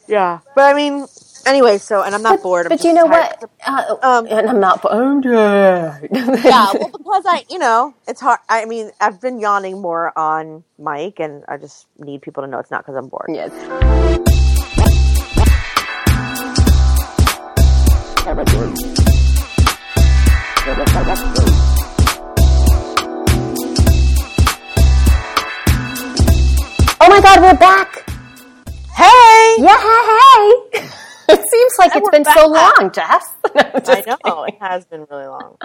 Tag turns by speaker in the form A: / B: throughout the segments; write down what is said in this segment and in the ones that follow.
A: Yeah. But I mean, anyway, so, and I'm not bored. I'm
B: But
A: just
B: you know
A: tired.
B: what? And I'm not bored.
A: Yeah, well, because it's hard. I mean, I've been yawning more on mic, and I just need people to know it's not because I'm bored.
B: Yes. Oh my God, we're back!
A: Hey!
B: Yeah, hey! It seems like it's been so long, Jess.
A: I know, it has been really long.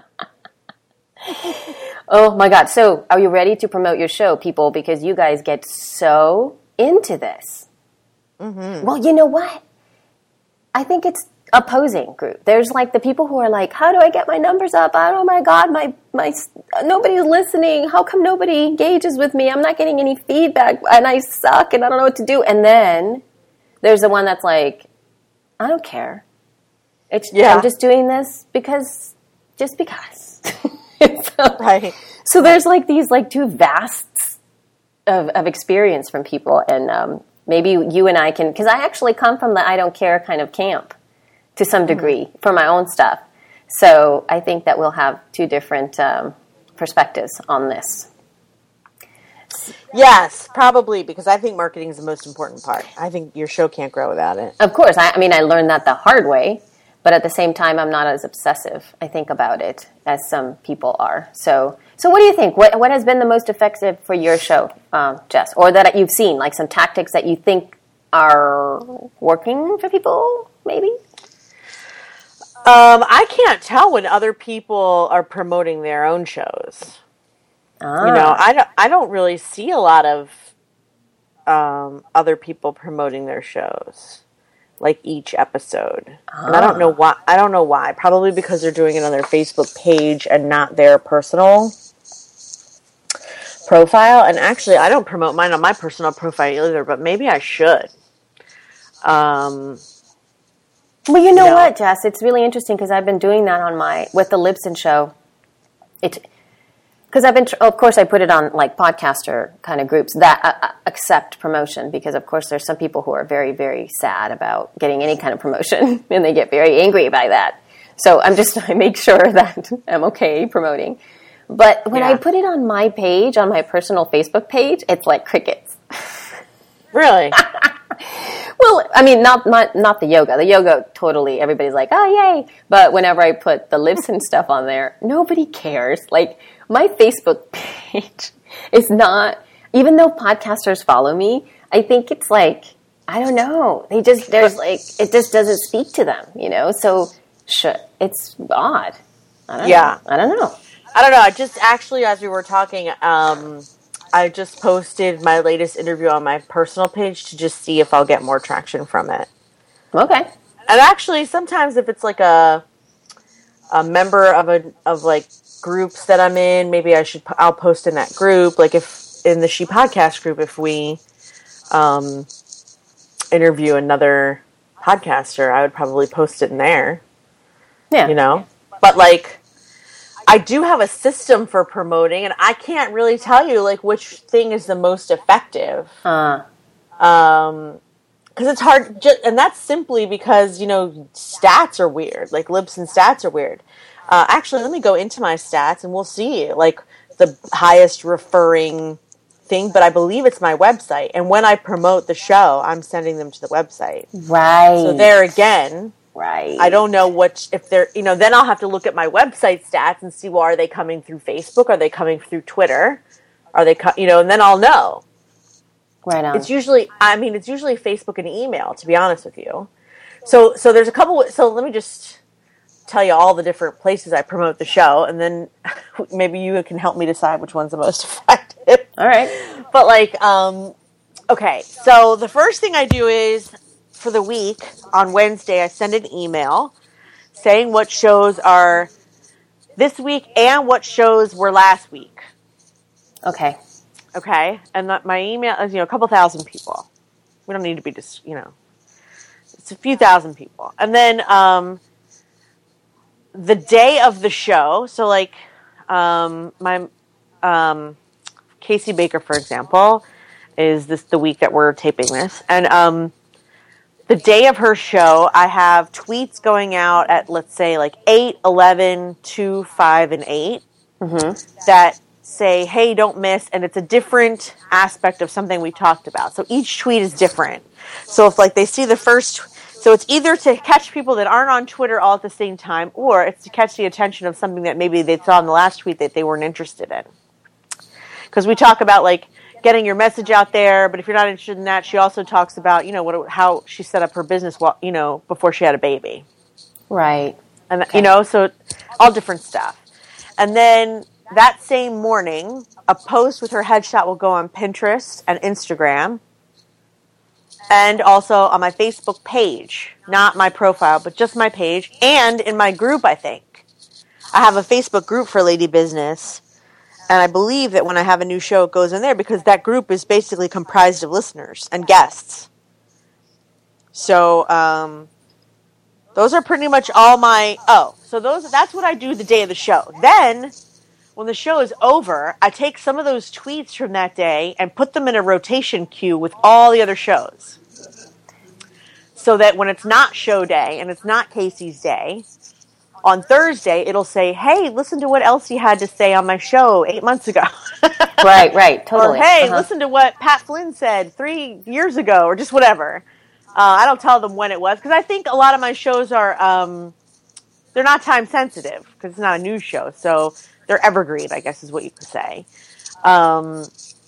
B: Oh my God. So, are you ready to promote your show, people? Because you guys get so into this. Mm-hmm. Well, you know what? I think it's opposing group. There's like the people who are like, how do I get my numbers up? Oh my God, my nobody's listening. How come nobody engages with me? I'm not getting any feedback and I suck and I don't know what to do. And then there's the one that's like, I don't care. I'm just doing this because.
A: Right.
B: So there's like these like two vasts of experience from people, and maybe you and I can, because I actually come from the I don't care kind of camp to some degree for my own stuff. So I think that we'll have two different perspectives on this.
A: Yes, probably, because I think marketing is the most important part. I think your show can't grow without it.
B: Of course. I mean, I learned that the hard way. But at the same time, I'm not as obsessive, I think, about it as some people are. So what do you think? What has been the most effective for your show, Jess? Or that you've seen, like some tactics that you think are working for people, maybe?
A: I can't tell when other people are promoting their own shows. You know, I don't really see a lot of other people promoting their shows. Like each episode. And I don't know why. Probably because they're doing it on their Facebook page and not their personal profile. And actually, I don't promote mine on my personal profile either, but maybe I should.
B: Well, you know what, Jess? It's really interesting because I've been doing that with the Libsyn show. Because of course, I put it on like podcaster kind of groups that accept promotion. Because of course, there's some people who are very, very sad about getting any kind of promotion, and they get very angry by that. So I make sure that I'm okay promoting. But when I put it on my page, on my personal Facebook page, it's like crickets.
A: Really?
B: Well, I mean, not the yoga. The yoga, totally, everybody's like, oh, yay. But whenever I put the Libsyn stuff on there, nobody cares. Like, my Facebook page is not, even though podcasters follow me, I think it's like, I don't know. It just doesn't speak to them, you know? So, it's odd. I don't know. I don't know.
A: I just actually, as we were talking, I just posted my latest interview on my personal page to just see if I'll get more traction from it.
B: Okay.
A: And actually, sometimes if it's like a member of like groups that I'm in, maybe I'll post in that group. Like if in the She Podcast group, if we interview another podcaster, I would probably post it in there.
B: Yeah.
A: You know? But like, I do have a system for promoting, and I can't really tell you like which thing is the most effective. Because it's hard, and that's simply because stats are weird. Like Libsyn stats are weird. Actually, let me go into my stats, and we'll see like the highest referring thing. But I believe it's my website, and when I promote the show, I'm sending them to the website.
B: Right.
A: So there again.
B: Right.
A: I don't know if they're, then I'll have to look at my website stats and see, well, are they coming through Facebook? Are they coming through Twitter? Are they, and then I'll know.
B: Right on.
A: It's usually Facebook and email, to be honest with you. So there's a couple, so let me just tell you all the different places I promote the show, and then maybe you can help me decide which one's the most effective.
B: All right.
A: But like, okay, so the first thing I do is, for the week, on Wednesday, I send an email saying what shows are this week and what shows were last week.
B: Okay.
A: Okay? And my email is, a couple thousand people. We don't need to be just, it's a few thousand people. And then the day of the show, so like my Casey Baker, for example, is the week that we're taping this. And the day of her show, I have tweets going out at, let's say, like 8, 11, 2, 5, and 8 that say, hey, don't miss, and it's a different aspect of something we talked about. So each tweet is different. So if, like, they see the first... So it's either to catch people that aren't on Twitter all at the same time, or it's to catch the attention of something that maybe they saw in the last tweet that they weren't interested in. Because we talk about, like, getting your message out there, but if you're not interested in that, she also talks about, you know, how she set up her business, you know, before she had a baby.
B: Right.
A: And, you know, so all different stuff. And then that same morning, a post with her headshot will go on Pinterest and Instagram. And also on my Facebook page, not my profile, but just my page, and in my group, I think. I have a Facebook group for Lady Business, and I believe that when I have a new show, it goes in there, because that group is basically comprised of listeners and guests. So, those are pretty much all my... that's what I do the day of the show. Then, when the show is over, I take some of those tweets from that day and put them in a rotation queue with all the other shows. So that when it's not show day and it's not Casey's day, on Thursday it'll say, hey, listen to what Elsie had to say on my show 8 months ago.
B: Right, totally.
A: Or, hey, listen to what Pat Flynn said 3 years ago, or just whatever. I don't tell them when it was, because I think a lot of my shows are, they're not time sensitive, because it's not a news show, so they're evergreen, I guess is what you could say. And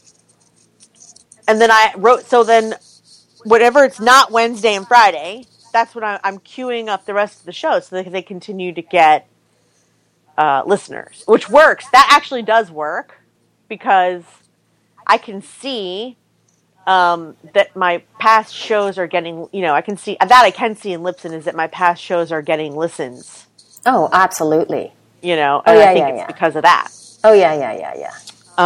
A: then whenever it's not Wednesday and Friday, that's when I'm queuing up the rest of the show so that they continue to get listeners, which works. That actually does work, because I can see that my past shows are getting, you know, I can see in Libsyn is that my past shows are getting listens.
B: Oh, absolutely.
A: You know, and I think it's because of that.
B: Oh, yeah.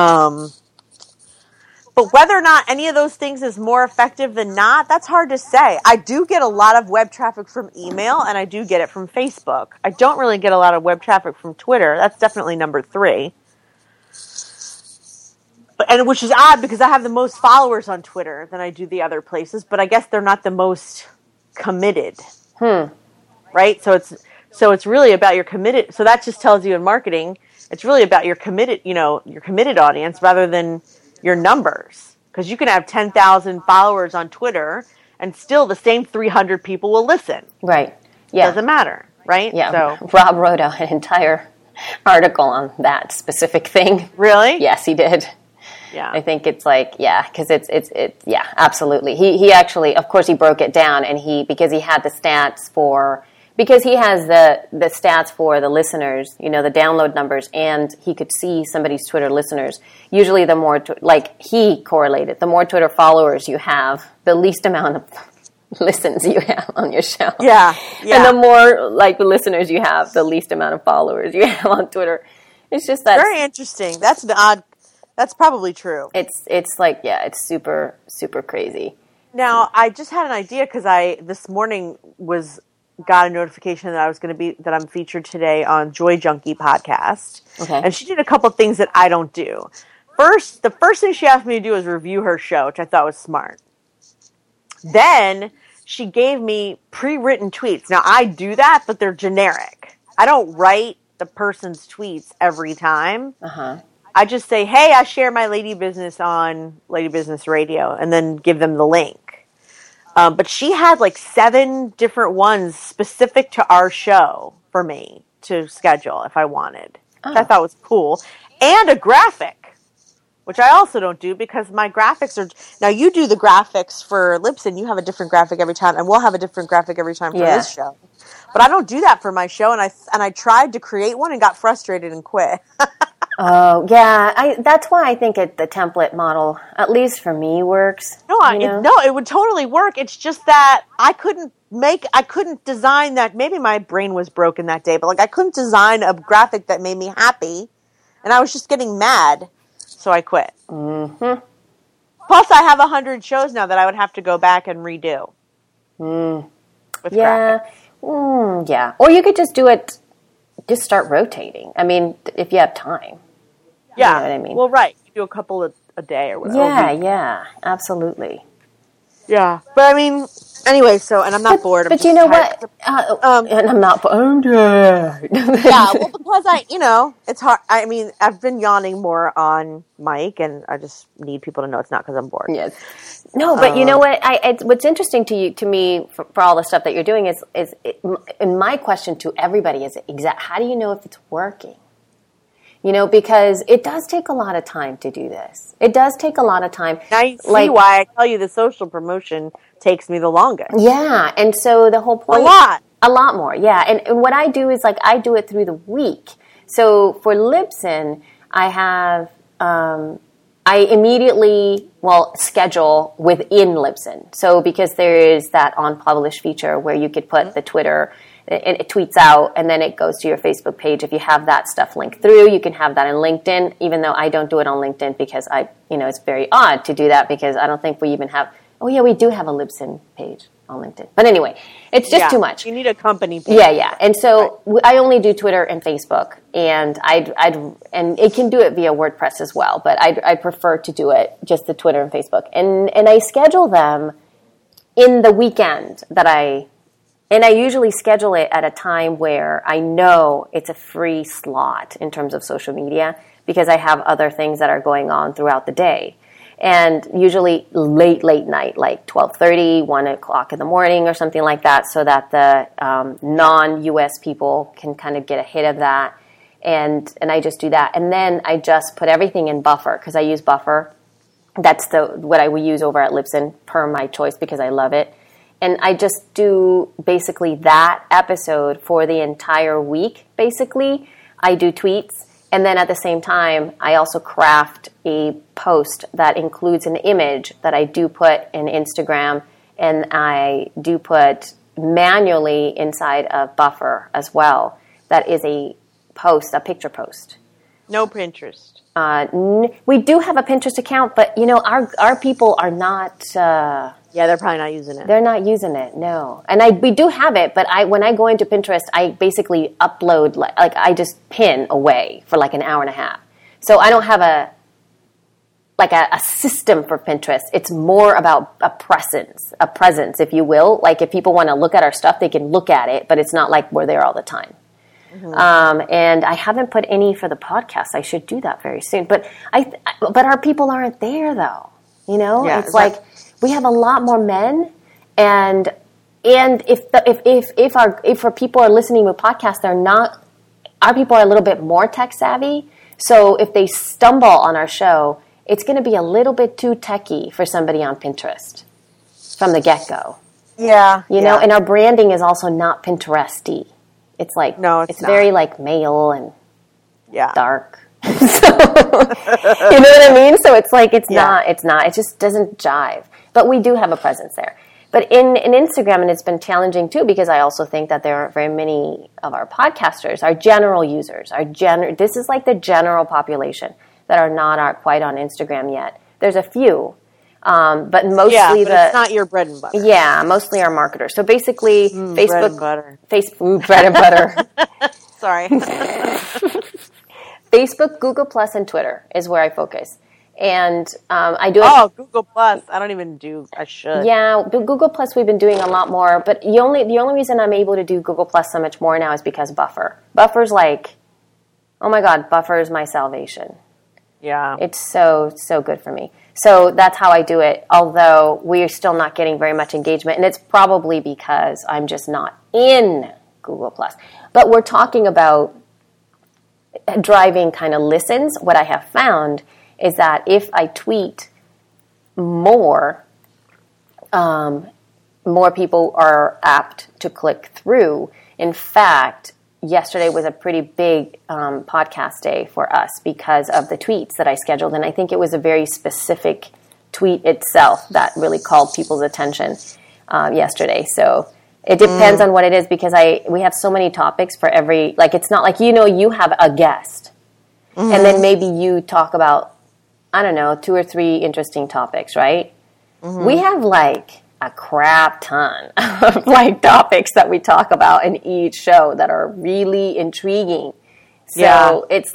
A: But whether or not any of those things is more effective than not, that's hard to say. I do get a lot of web traffic from email, and I do get it from Facebook. I don't really get a lot of web traffic from Twitter. That's definitely number 3. And which is odd, because I have the most followers on Twitter than I do the other places, but I guess they're not the most committed. Right? So it's really about your committed. So that just tells you in marketing, it's really about your committed audience rather than your numbers, because you can have 10,000 followers on Twitter and still the same 300 people will listen.
B: Right. Yeah.
A: Doesn't matter, right?
B: Yeah.
A: So,
B: Rob wrote an entire article on that specific thing.
A: Really?
B: Yes, he did.
A: Yeah.
B: I think it's like, because it's absolutely. He actually, of course, he broke it down, and because he had the stats because he has the stats for the listeners, you know, the download numbers, and he could see somebody's Twitter listeners. Usually the more, he correlated, the more Twitter followers you have, the least amount of listens you have on your show.
A: Yeah.
B: And the more, listeners you have, the least amount of followers you have on Twitter. It's just that.
A: Very interesting. That's the odd, that's probably true.
B: It's super, super crazy.
A: Now, I just had an idea, because this morning got a notification that I'm featured today on Joy Junkie podcast.
B: Okay.
A: And she did a couple things that I don't do. The first thing she asked me to do was review her show, which I thought was smart. Then she gave me pre-written tweets. Now, I do that, but they're generic. I don't write the person's tweets every time. I just say, hey, I share my Lady Business on Lady Business Radio, and then give them the link. But she had 7 different ones specific to our show for me to schedule if I wanted. Which I thought was cool. And a graphic, which I also don't do, because my graphics are... Now, you do the graphics for Libsyn. You have a different graphic every time, and we'll have a different graphic every time for this show. But I don't do that for my show, and I tried to create one and got frustrated and quit.
B: Oh, yeah. That's why I think the template model, at least for me, works.
A: It would totally work. It's just that I couldn't design that. Maybe my brain was broken that day, but I couldn't design a graphic that made me happy, and I was just getting mad, so I quit.
B: Mm-hmm.
A: Plus, I have 100 shows now that I would have to go back and redo. With graphics.
B: Yeah. Or you could just do it, just start rotating. I mean, if you have time.
A: Yeah.
B: You know what I mean?
A: Well, right. You do a couple a day or whatever.
B: Yeah, absolutely.
A: Yeah. But I mean, anyway, so, and I'm not bored. I'm
B: But
A: just
B: you know
A: tired.
B: what? And I'm not. I'm tired.
A: Yeah, well, because it's hard. I mean, I've been yawning more on mic, and I just need people to know it's not because I'm bored.
B: Yes. No, but you know what? What's interesting to me for all the stuff that you're doing is and my question to everybody is how do you know if it's working? Because it does take a lot of time to do this. It does take a lot of time.
A: Now you see why I tell you the social promotion takes me the longest.
B: Yeah, and so the whole point... A lot more, yeah. And what I do is, I do it through the week. So for Libsyn, I have... I immediately, schedule within Libsyn. So because there is that on-publish feature where you could put the Twitter... It tweets out, and then it goes to your Facebook page. If you have that stuff linked through, you can have that in LinkedIn, even though I don't do it on LinkedIn because it's very odd to do that because I don't think we even have... Oh, yeah, we do have a Libsyn page on LinkedIn. But anyway, it's just too much.
A: You need a company page.
B: Yeah. And so I only do Twitter and Facebook, and and it can do it via WordPress as well, but I prefer to do it just the Twitter and Facebook. And I schedule them in the weekend and I usually schedule it at a time where I know it's a free slot in terms of social media because I have other things that are going on throughout the day. And usually late night, like 12:30, 1 o'clock in the morning or something like that, so that the non-US people can kind of get a hit of that. And I just do that. And then I just put everything in Buffer because I use Buffer. That's what I will use over at Libsyn per my choice because I love it. And I just do basically that episode for the entire week, basically. I do tweets. And then at the same time, I also craft a post that includes an image that I do put in Instagram. And I do put manually inside of Buffer as well. That is a picture post.
A: No Pinterest.
B: We do have a Pinterest account, but, our people are not...
A: Yeah, they're probably not using it.
B: They're not using it, no. And we do have it, but when I go into Pinterest, I basically upload, I just pin away for an hour and a half. So I don't have a system for Pinterest. It's more about a presence, if you will. Like if people want to look at our stuff, they can look at it, but it's not like we're there all the time. Mm-hmm. And I haven't put any for the podcast. I should do that very soon. But our people aren't there though.
A: Yeah,
B: it's like we have a lot more men, and if our people are listening to podcasts, our people are a little bit more tech savvy. So if they stumble on our show, it's going to be a little bit too techy for somebody on Pinterest from the get-go.
A: Yeah,
B: and our branding is also not Pinteresty. It's it's very male and dark. So, you know what I mean? So it's not, it just doesn't jive. But we do have a presence there. But in Instagram, and it's been challenging too, because I also think that there aren't very many of our podcasters, our general users, this is the general population that are not quite on Instagram yet. There's a few, but mostly
A: it's not your bread and butter.
B: Yeah, mostly our marketers. So basically, Facebook,
A: bread and butter.
B: Bread and butter.
A: Sorry.
B: Facebook, Google Plus, and Twitter is where I focus. And I do it...
A: Oh, Google Plus. I should.
B: Yeah, Google Plus we've been doing a lot more. But the only reason I'm able to do Google Plus so much more now is because Buffer. Buffer's oh my God, Buffer is my salvation.
A: Yeah.
B: It's so, so good for me. So that's how I do it, although we're still not getting very much engagement. And it's probably because I'm just not in Google Plus. But we're talking about driving kind of listens. What I have found is that if I tweet more people are apt to click through. In fact, yesterday was a pretty big podcast day for us because of the tweets that I scheduled, and I think it was a very specific tweet itself that really called people's attention yesterday. So it depends on what it is because we have so many topics for every, it's not like, you have a guest and then maybe you talk about, I don't know, 2 or 3 interesting topics, right? Mm-hmm. We have a crap ton of topics that we talk about in each show that are really intriguing. So it's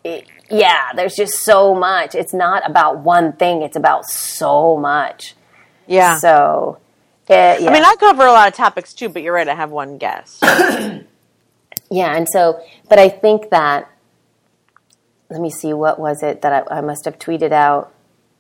B: there's just so much. It's not about one thing. It's about so much.
A: Yeah.
B: So,
A: I mean, I cover a lot of topics too, but you're right. I have one guest.
B: Yeah, and so, but I think that, let me see, what was it that I must have tweeted out?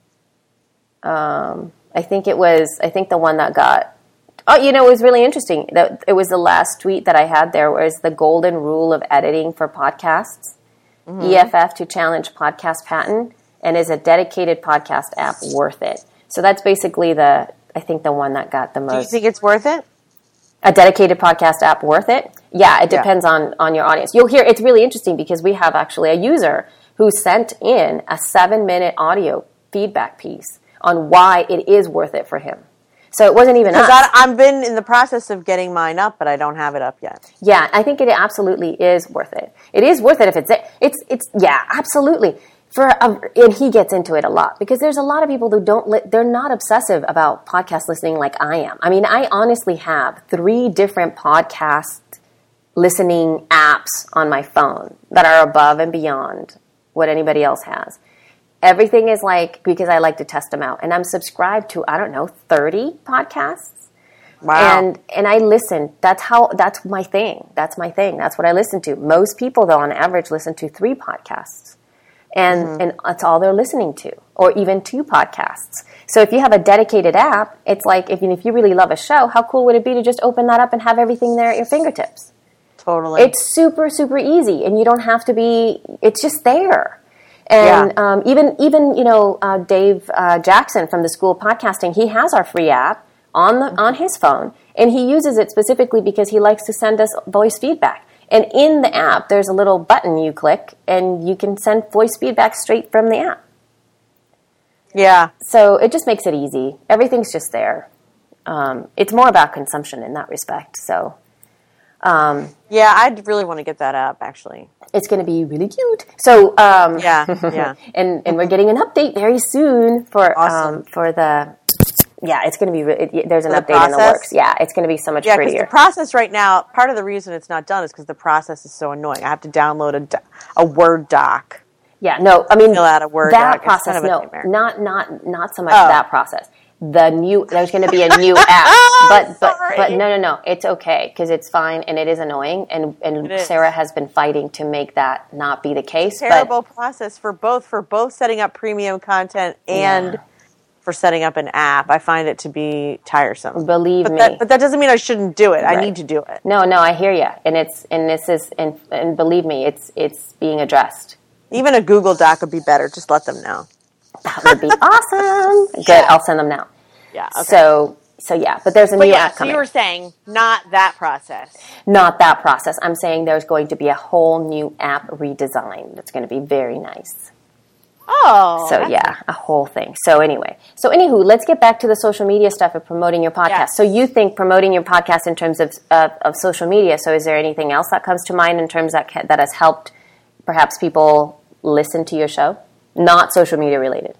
B: I think the one that got, it was really interesting. It was the last tweet that I had there was the golden rule of editing for podcasts, EFF to challenge podcast patent, and is a dedicated podcast app worth it? So that's basically I think the one that got the most.
A: Do you think it's worth it?
B: A dedicated podcast app worth it? Yeah, it depends on your audience. You'll hear, it's really interesting because we have actually a user who sent in a 7-minute audio feedback piece on why it is worth it for him. So it wasn't even us.
A: I've been in the process of getting mine up, but I don't have it up yet.
B: Yeah, I think it absolutely is worth it. It is worth it if it's yeah, absolutely. And he gets into it a lot because there's a lot of people who they're not obsessive about podcast listening like I am. I mean, I honestly have 3 different podcast listening apps on my phone that are above and beyond what anybody else has. Everything is because I like to test them out. And I'm subscribed to, 30 podcasts.
A: Wow.
B: And I listen. That's my thing. That's my thing. That's what I listen to. Most people, though, on average, listen to 3 podcasts. And that's all they're listening to, or even 2 podcasts. So if you have a dedicated app, it's like, if you really love a show, how cool would it be to just open that up and have everything there at your fingertips?
A: Totally.
B: It's super, super easy, and you don't have to be, it's just there. And even Dave Jackson from the School of Podcasting, he has our free app on his phone, and he uses it specifically because he likes to send us voice feedback. And in the app, there's a little button you click, and you can send voice feedback straight from the app.
A: Yeah.
B: So it just makes it easy. Everything's just there. It's more about consumption in that respect. So,
A: yeah, I'd really want to get that app, actually.
B: It's going to be really cute. So,
A: yeah.
B: and we're getting an update very soon for
A: Awesome.
B: it's going to be, there's an update in the works. Yeah, it's going to be so much prettier.
A: Yeah, because the process right now, part of the reason it's not done is because the process is so annoying. I have to download a Word doc.
B: Yeah, no, I mean,
A: fill out a Word
B: that
A: doc.
B: process,
A: It's kind of a
B: no, not so much that process. There's going to be a new app, but no, it's okay because it's fine and it is annoying, and Sarah has been fighting to make that not be the case.
A: Terrible process for both setting up premium content and for setting up an app. I find it to be tiresome.
B: Believe me,
A: but that doesn't mean I shouldn't do it.
B: Right.
A: I need to do it.
B: No, I hear you, and believe me, it's being addressed.
A: Even a Google Doc would be better. Just let them know.
B: That would be awesome. Good, I'll send them now.
A: Yeah. Okay.
B: So yeah, but there's a new app
A: so
B: coming.
A: you were saying not that process.
B: Not that process. I'm saying there's going to be a whole new app redesign that's going to be very nice.
A: Oh.
B: So yeah, a whole thing. So anywho, let's get back to the social media stuff of promoting your podcast.
A: Yes.
B: So you think promoting your podcast in terms of social media. So is there anything else that comes to mind in terms that has helped perhaps people listen to your show? Not social media related.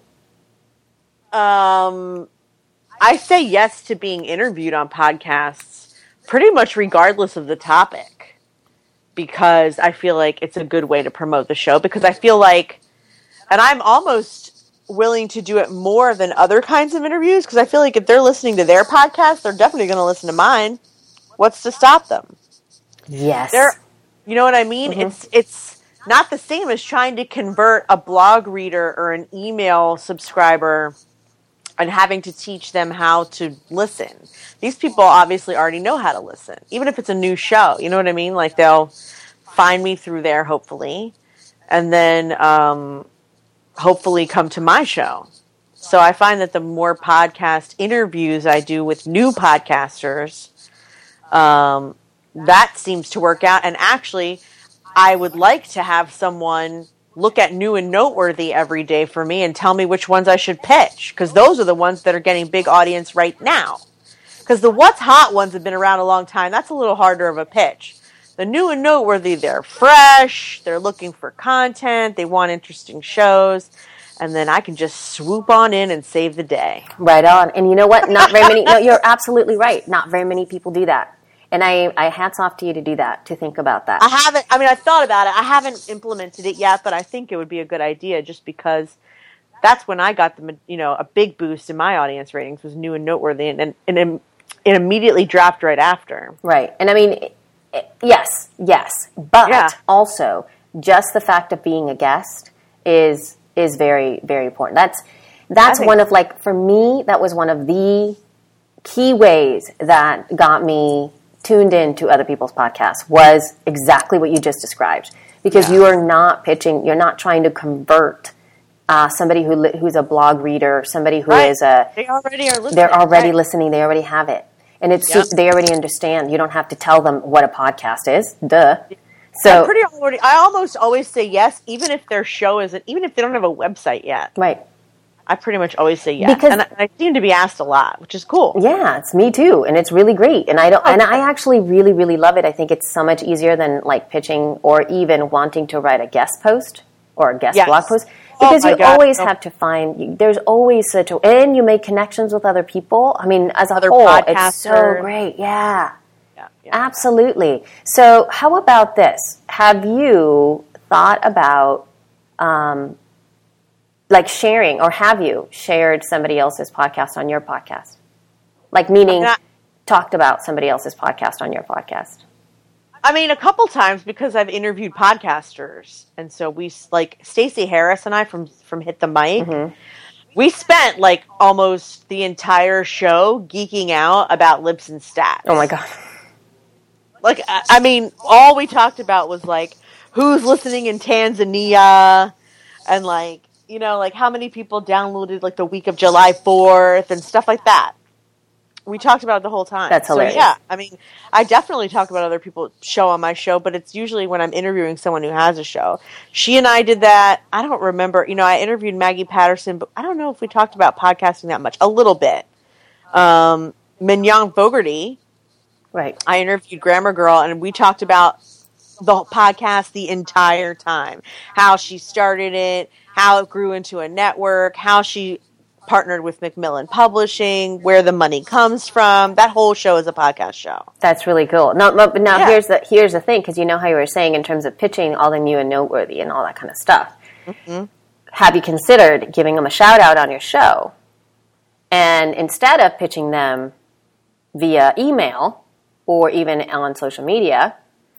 A: I say yes to being interviewed on podcasts pretty much regardless of the topic, because I feel like it's a good way to promote the show, because I feel like, and I'm almost willing to do it more than other kinds of interviews, because I feel like if they're listening to their podcast, they're definitely going to listen to mine. What's to stop them?
B: Yes.
A: You know what I mean? Mm-hmm. It's not the same as trying to convert a blog reader or an email subscriber and having to teach them how to listen. These people obviously already know how to listen, even if it's a new show. You know what I mean? Like, they'll find me through there, hopefully, and then hopefully come to my show. So I find that the more podcast interviews I do with new podcasters, that seems to work out. And actually, I would like to have someone look at New and Noteworthy every day for me and tell me which ones I should pitch, because those are the ones that are getting big audience right now. Because the What's Hot ones have been around a long time. That's a little harder of a pitch. The New and Noteworthy, they're fresh, they're looking for content, they want interesting shows, and then I can just swoop on in and save the day.
B: Right on. And you know what? Not very many, no, you're absolutely right. Not very many people do that. And I hats off to you to do that, to think about that.
A: I've thought about it. I haven't implemented it yet, but I think it would be a good idea, just because that's when I got a big boost in my audience ratings was New and Noteworthy, and it immediately dropped right after.
B: Right. And I mean, yes, but also just the fact of being a guest is very, very important. That's one of, like, for me, that was one of the key ways that got me tuned in to other people's podcasts, was exactly what you just described. Because you are not pitching, you're not trying to convert somebody who's a blog reader, somebody who is
A: they already are listening.
B: They're already listening, they already have it. And they already understand. You don't have to tell them what a podcast is. Duh. So
A: I almost always say yes, even if their show isn't, even if they don't have a website yet.
B: Right.
A: I pretty much always say yes, and I seem to be asked a lot, which is cool.
B: Yeah, it's me too, and it's really great. And I actually really, really love it. I think it's so much easier than, like, pitching or even wanting to write a guest post or a guest blog post, because you always have to find. There's always and you make connections with other people. I mean, as a whole, it's so great. Yeah, absolutely. So, how about this? Have you thought about like sharing, or have you shared somebody else's podcast on your podcast? Like, meaning talked about somebody else's podcast on your podcast?
A: I mean, a couple times, because I've interviewed podcasters. And so we, like, Stacey Harris and I from Hit the Mic, we spent, like, almost the entire show geeking out about Libsyn Stats.
B: Oh, my God.
A: Like, I mean, all we talked about was, like, who's listening in Tanzania, and, like, you know, like, how many people downloaded, like, the week of July 4th and stuff like that. We talked about it the whole time.
B: That's hilarious.
A: So, yeah, I mean, I definitely talk about other people's show on my show, but it's usually when I'm interviewing someone who has a show. She and I did that. I don't remember. You know, I interviewed Maggie Patterson, but I don't know if we talked about podcasting that much. A little bit. Mignon Fogarty.
B: Right.
A: I interviewed Grammar Girl, and we talked about the podcast the entire time. How she started it, how it grew into a network, how she partnered with Macmillan Publishing, where the money comes from. That whole show is a podcast show.
B: That's really cool. Now here's the thing, because you know how you were saying in terms of pitching all the New and Noteworthy and all that kind of stuff. Mm-hmm. Have you considered giving them a shout out on your show? And instead of pitching them via email or even on social media,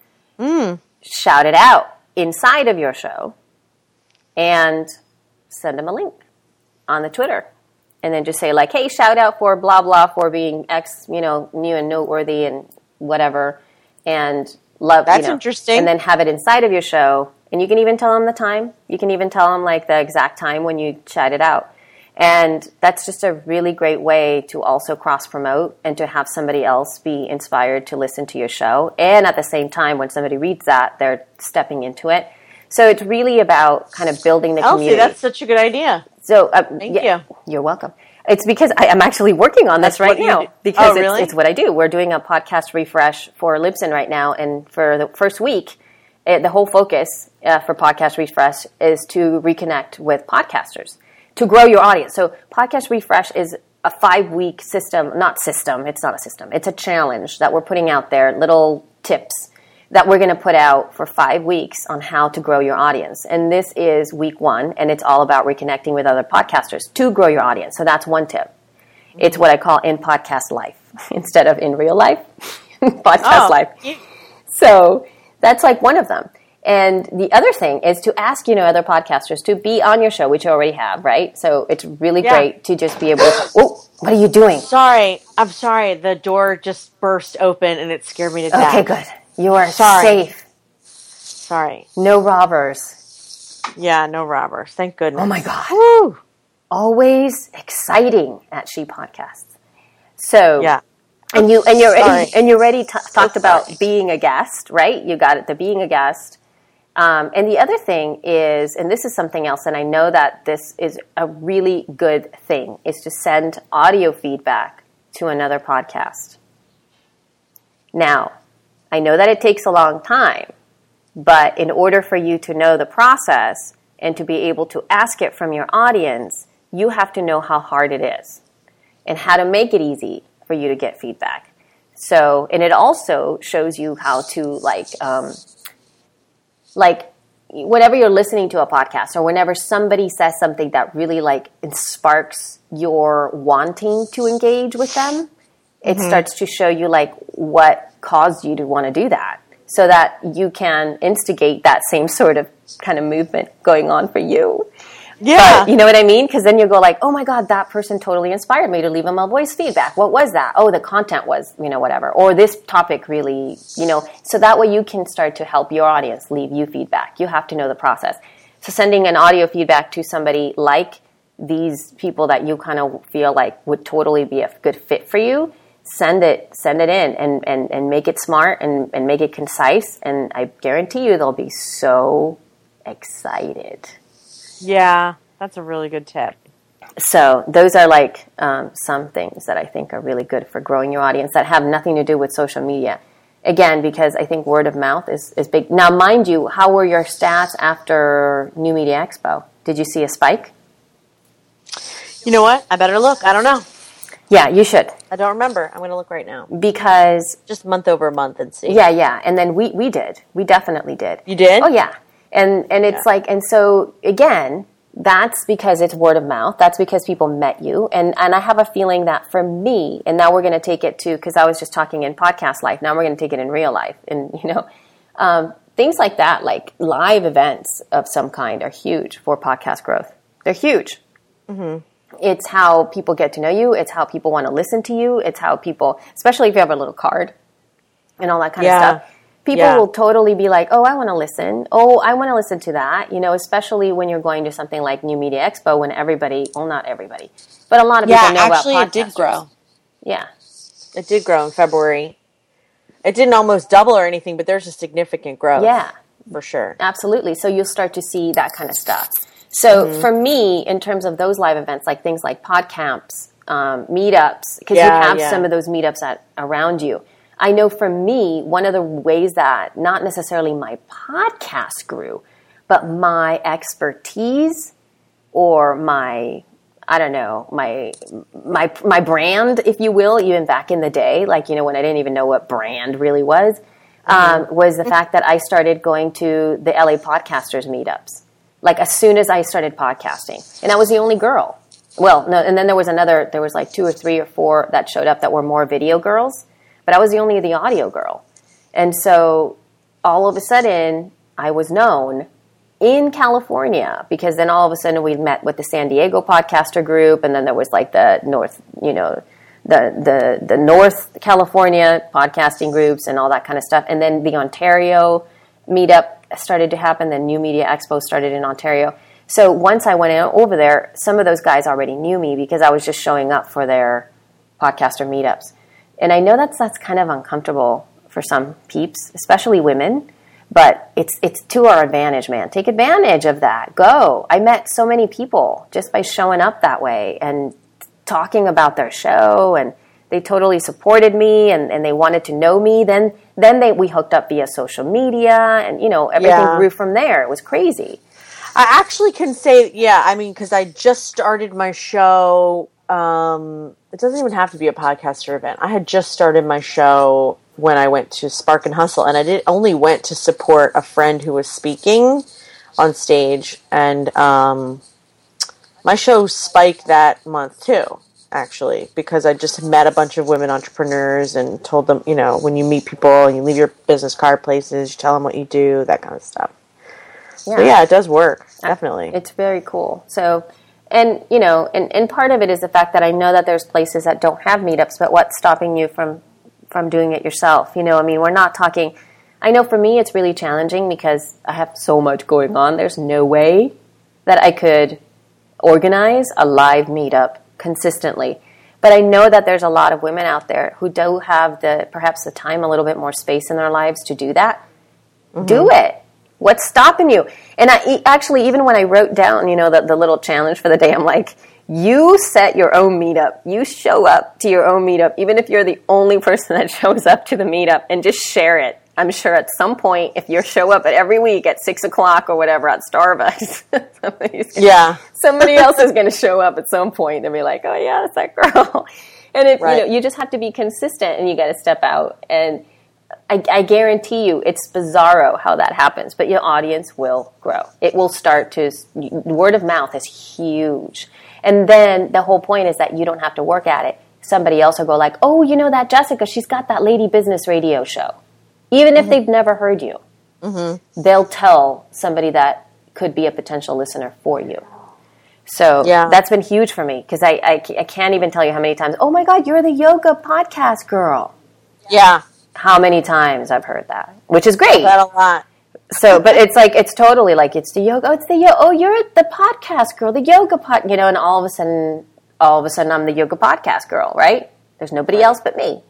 B: shout it out inside of your show and send them a link on the Twitter. And then just say, like, hey, shout out for blah, blah, for being X, you know, New and Noteworthy and whatever. And love,
A: That's interesting.
B: And then have it inside of your show. And you can even tell them the time. You can even tell them, like, the exact time when you shout it out. And that's just a really great way to also cross-promote and to have somebody else be inspired to listen to your show. And at the same time, when somebody reads that, they're stepping into it. So it's really about kind of building the community.
A: Elsie, that's such a good idea.
B: So
A: Thank you.
B: You're welcome. It's because I'm actually working on this right now. Because it's what I do. We're doing a podcast refresh for Libsyn right now. And for the first week, the whole focus for podcast refresh is to reconnect with podcasters, to grow your audience. So podcast refresh is a 5-week system. It's not a system. It's a challenge that we're putting out there, little tips that we're going to put out for 5 weeks on how to grow your audience. And this is week 1, and it's all about reconnecting with other podcasters to grow your audience. So that's one tip. It's what I call in podcast life instead of in real life, podcast life. So that's like one of them. And the other thing is to ask, other podcasters to be on your show, which you already have, right? So it's really great to just be able to, what are you doing?
A: I'm sorry. The door just burst open and it scared me to death.
B: Okay, good. You are safe.
A: Sorry.
B: No robbers.
A: Yeah, no robbers. Thank goodness.
B: Oh my God.
A: Woo!
B: Always exciting at She Podcasts. So
A: yeah.
B: And you're ready talked about being a guest, right? You got it, the being a guest. And the other thing is, and this is something else, and I know that this is a really good thing, is to send audio feedback to another podcast. Now, I know that it takes a long time, but in order for you to know the process and to be able to ask it from your audience, you have to know how hard it is and how to make it easy for you to get feedback. So, and it also shows you how to whenever you're listening to a podcast or whenever somebody says something that really like sparks your wanting to engage with them, it starts to show you like what caused you to want to do that, so that you can instigate that same sort of kind of movement going on for you.
A: Yeah.
B: But, you know what I mean? Because then you go like, oh my God, that person totally inspired me to leave them a voice feedback. What was that? Oh, the content was, whatever. Or this topic really, so that way you can start to help your audience leave you feedback. You have to know the process. So sending an audio feedback to somebody like these people that you kind of feel like would totally be a good fit for you, send it in and make it smart and make it concise. And I guarantee you they'll be so excited.
A: Yeah, that's a really good tip.
B: So those are like some things that I think are really good for growing your audience that have nothing to do with social media. Again, because I think word of mouth is big. Now, mind you, how were your stats after New Media Expo? Did you see a spike?
A: You know what? I better look. I don't know.
B: Yeah, you should.
A: I don't remember. I'm going to look right now.
B: Because...
A: just month over month and see.
B: Yeah. And then we did. We definitely did.
A: You did?
B: Oh, yeah. And it's like, and so again, that's because it's word of mouth. That's because people met you. And I have a feeling that for me, and now we're going to take it to, because I was just talking in podcast life. Now we're going to take it in real life. And, things like that, like live events of some kind are huge for podcast growth. They're huge. Mm-hmm. It's how people get to know you. It's how people want to listen to you. It's how people, especially if you have a little card and all that kind of stuff. People will totally be like, oh, I want to listen. Oh, I want to listen to that. Especially when you're going to something like New Media Expo when everybody, well, not everybody, but a lot of people know about podcasters.
A: Yeah, actually it did grow.
B: Yeah.
A: It did grow in February. It didn't almost double or anything, but there's a significant growth.
B: Yeah.
A: For sure.
B: Absolutely. So you'll start to see that kind of stuff. So for me, in terms of those live events, like things like podcamps, meetups, because you have some of those meetups around you. I know for me, one of the ways that not necessarily my podcast grew, but my expertise or my brand, if you will, even back in the day, like, when I didn't even know what brand really was the fact that I started going to the LA Podcasters meetups. Like as soon as I started podcasting. And I was the only girl. Well, no, and then there was like 2 or 3 or 4 that showed up that were more video girls. But I was the audio girl. And so all of a sudden I was known in California because then all of a sudden we met with the San Diego podcaster group. And then there was like the North, the North California podcasting groups and all that kind of stuff. And then the Ontario meetup started to happen. Then New Media Expo started in Ontario. So once I went over there, some of those guys already knew me because I was just showing up for their podcaster meetups. And I know that's kind of uncomfortable for some peeps, especially women, but it's to our advantage, man. Take advantage of that. Go. I met so many people just by showing up that way and talking about their show, and they totally supported me and they wanted to know me. Then we hooked up via social media and, everything grew from there. It was crazy.
A: I actually can say, because I just started my show. It doesn't even have to be a podcaster event. I had just started my show when I went to Spark and Hustle, and only went to support a friend who was speaking on stage, and my show spiked that month too, actually, because I just met a bunch of women entrepreneurs and told them, when you meet people and you leave your business card places, you tell them what you do, that kind of stuff. Yeah, so it does work, definitely.
B: It's very cool. So... And, and part of it is the fact that I know that there's places that don't have meetups, but what's stopping you from doing it yourself? We're not talking, I know for me it's really challenging because I have so much going on. There's no way that I could organize a live meetup consistently. But I know that there's a lot of women out there who do have perhaps the time, a little bit more space in their lives to do that. Mm-hmm. Do it. What's stopping you? And I actually, even when I wrote down, the little challenge for the day, I'm like, you set your own meetup. You show up to your own meetup, even if you're the only person that shows up to the meetup, and just share it. I'm sure at some point, if you show up every week at 6 o'clock or whatever at Starbucks, somebody else is going to show up at some point and be like, oh yeah, that's that girl. And you just have to be consistent, and you got to step out. And I guarantee you it's bizarro how that happens, but your audience will grow. It will start to, word of mouth is huge. And then the whole point is that you don't have to work at it. Somebody else will go like, oh, you know that Jessica, she's got that Lady Business radio show. Even if they've never heard you, they'll tell somebody that could be a potential listener for you. So that's been huge for me because I can't even tell you how many times, oh my God, you're the yoga podcast girl.
A: Yeah.
B: How many times I've heard that, which is great.
A: That a lot.
B: So, but it's like, it's totally like, it's the yoga, you're the podcast girl, the yoga and all of a sudden I'm the yoga podcast girl, right? There's nobody else but me.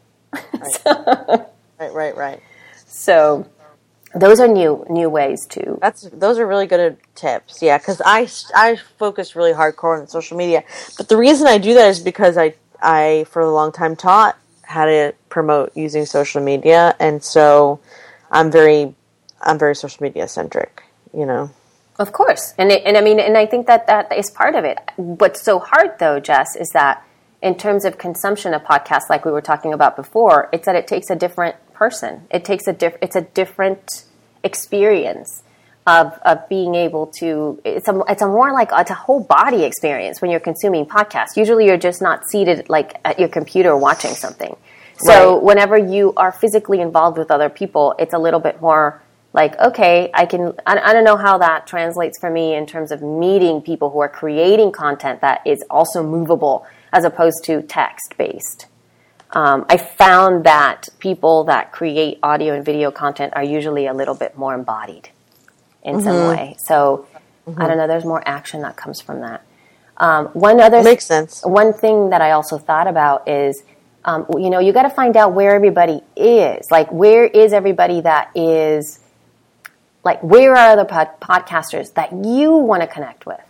A: Right. Right.
B: So those are new ways to.
A: Those are really good tips. Yeah. Cause I focus really hardcore on social media, but the reason I do that is because I for a long time taught how to promote using social media, and so I'm very social media centric,
B: Of course, and I think that is part of it. What's so hard though, Jess, is that in terms of consumption of podcasts, like we were talking about before, it's that it takes a different person. It's a different experience of being able to. It's a whole body experience when you're consuming podcasts. Usually, you're just not seated like at your computer watching something. So whenever you are physically involved with other people, it's a little bit more like, okay, I don't know how that translates for me in terms of meeting people who are creating content that is also movable as opposed to text-based. I found that people that create audio and video content are usually a little bit more embodied in some way. So I don't know, there's more action that comes from that.
A: Makes sense.
B: One thing that I also thought about is, you got to find out where everybody is. Like, where is everybody that is, like, where are the podcasters that you want to connect with?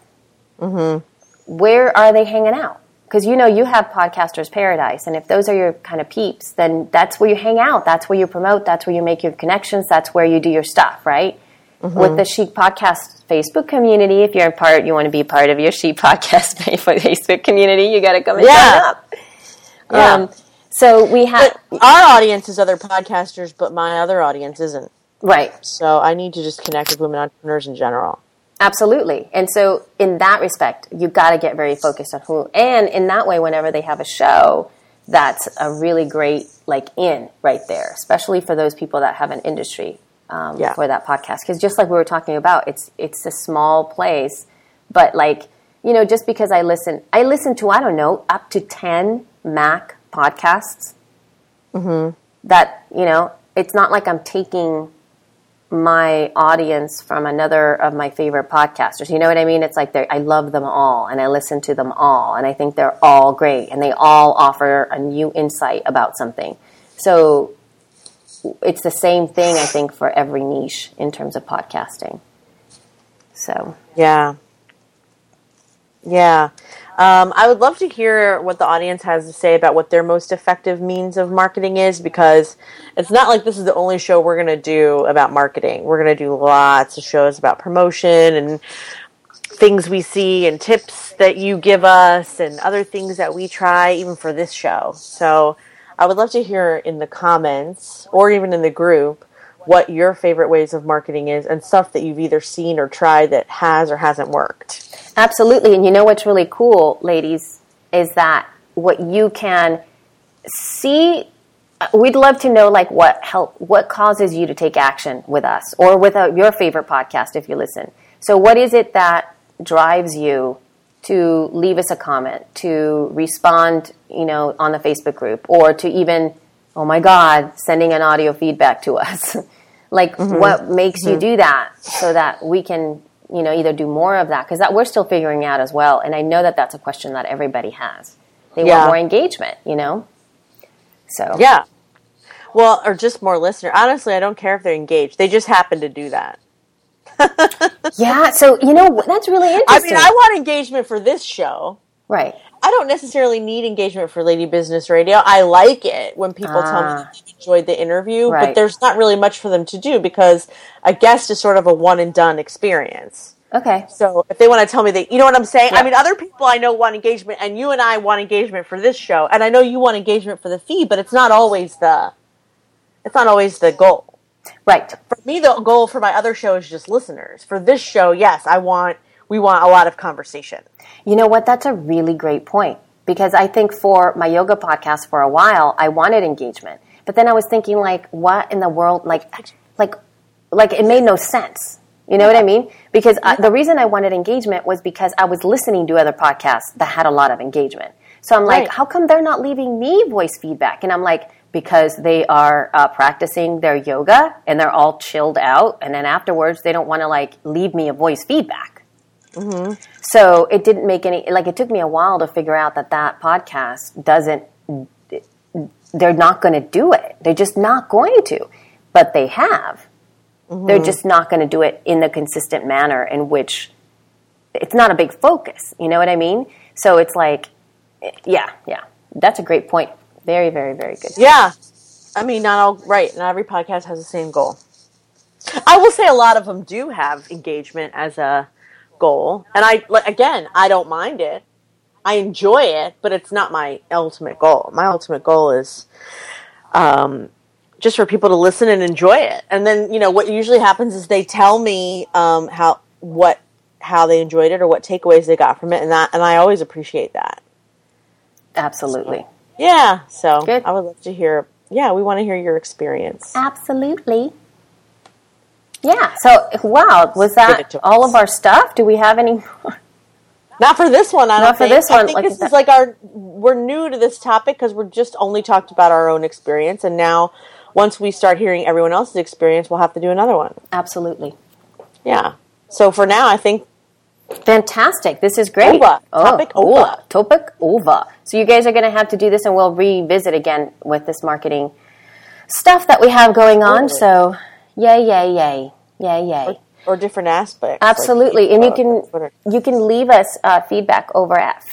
B: Where are they hanging out? Because, you have Podcasters Paradise, and if those are your kind of peeps, then that's where you hang out. That's where you promote. That's where you make your connections. That's where you do your stuff, right? With the Chic Podcast Facebook community, if you're you want to be a part of your Chic Podcast Facebook community, you got to come and sign up.
A: Yeah.
B: So we have...
A: But our audience is other podcasters, but my other audience isn't.
B: Right.
A: So I need to just connect with women entrepreneurs in general.
B: Absolutely. And so in that respect, you got to get very focused on who... And in that way, whenever they have a show, that's a really great, in right there, especially for those people that have an industry for that podcast. Because just like we were talking about, it's a small place, but just because I listen to, I don't know, up to 10 Mac podcasts that, it's not like I'm taking my audience from another of my favorite podcasters. You know what I mean? It's like I love them all and I listen to them all and I think they're all great and they all offer a new insight about something. So it's the same thing, I think, for every niche in terms of podcasting. So. Yeah.
A: I would love to hear what the audience has to say about what their most effective means of marketing is, because it's not like this is the only show we're going to do about marketing. We're going to do lots of shows about promotion and things we see and tips that you give us and other things that we try even for this show. So I would love to hear in the comments or even in the group what your favorite ways of marketing is and stuff that you've either seen or tried that has or hasn't worked.
B: Absolutely. And you know what's really cool, ladies, is that what you can see, we'd love to know what causes you to take action with us or with your favorite podcast if you listen. So what is it that drives you to leave us a comment, to respond, on the Facebook group, or to even, oh my God, sending an audio feedback to us? What makes you do that so that we can, either do more of that? Because that we're still figuring out as well. And I know that that's a question that everybody has. They want more engagement, So.
A: Yeah. Well, or just more listeners. Honestly, I don't care if they're engaged. They just happen to do that.
B: Yeah. So, that's really interesting.
A: I want engagement for this show.
B: Right.
A: I don't necessarily need engagement for Lady Business Radio. I like it when people tell me that they enjoyed the interview, but there's not really much for them to do because a guest is sort of a one and done experience.
B: Okay.
A: So if they want to tell me that, you know what I'm saying?
B: Yep.
A: I mean, other people I know want engagement, and you and I want engagement for this show, and I know you want engagement for the feed, but it's not always It's not always the goal.
B: Right.
A: For me, the goal for my other show is just listeners. For this show, yes, we want a lot of conversation.
B: You know what? That's a really great point. Because I think for my yoga podcast for a while, I wanted engagement. But then I was thinking, like, what in the world? Like it made no sense. You know what I mean? Because the reason I wanted engagement was because I was listening to other podcasts that had a lot of engagement. So I'm like, how come they're not leaving me voice feedback? And I'm like, because they are practicing their yoga and they're all chilled out. And then afterwards, they don't want to, like, leave me a voice feedback. Mm-hmm. So it didn't make any, like, it took me a while to figure out that podcast doesn't, they're not going to do it. They're just not going to. But they have. Mm-hmm. They're just not going to do it in the consistent manner in which it's not a big focus. You know what I mean? So it's like, yeah. That's a great point. Very, very, very good.
A: Yeah. I mean, not every podcast has the same goal. I will say a lot of them do have engagement as a goal. And I don't mind it. I enjoy it, but it's not my ultimate goal. My ultimate goal is just for people to listen and enjoy it. And then, what usually happens is they tell me how they enjoyed it or what takeaways they got from it, and I always appreciate that.
B: Absolutely.
A: So, yeah. So
B: good.
A: I would love to hear. Yeah, we want to hear your experience.
B: Absolutely. Yeah. So, wow, was that all of our stuff? Do we have any more?
A: Not for this one, I don't think.
B: This one.
A: I think this is we're new to this topic because we're just only talked about our own experience. And now, once we start hearing everyone else's experience, we'll have to do another one.
B: Absolutely.
A: Yeah. So for now, I think.
B: Fantastic. This is great.
A: Topic over.
B: So you guys are going to have to do this and we'll revisit again with this marketing stuff that we have going on. So yay.
A: Or different aspects.
B: Absolutely. And you can leave us feedback over at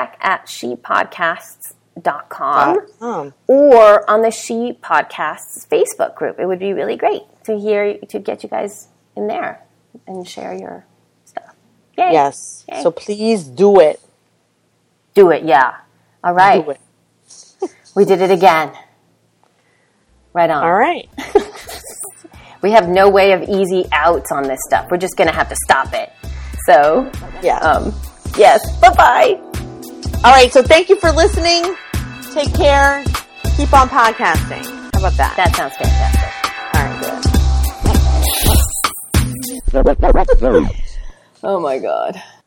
B: feedback@shepodcasts.com or on the She Podcasts Facebook group. It would be really great to get you guys in there and share your stuff. Yay.
A: Yes. Yay. So please do it.
B: Do it, yeah. All right.
A: Do it.
B: We did it again. Right on.
A: All right.
B: We have no way of easy outs on this stuff. We're just going to have to stop it. So,
A: yeah.
B: Yes. Bye-bye.
A: All right. So thank you for listening. Take care. Keep on podcasting. How about that?
B: That sounds fantastic.
A: All right, good.
B: Oh, my God.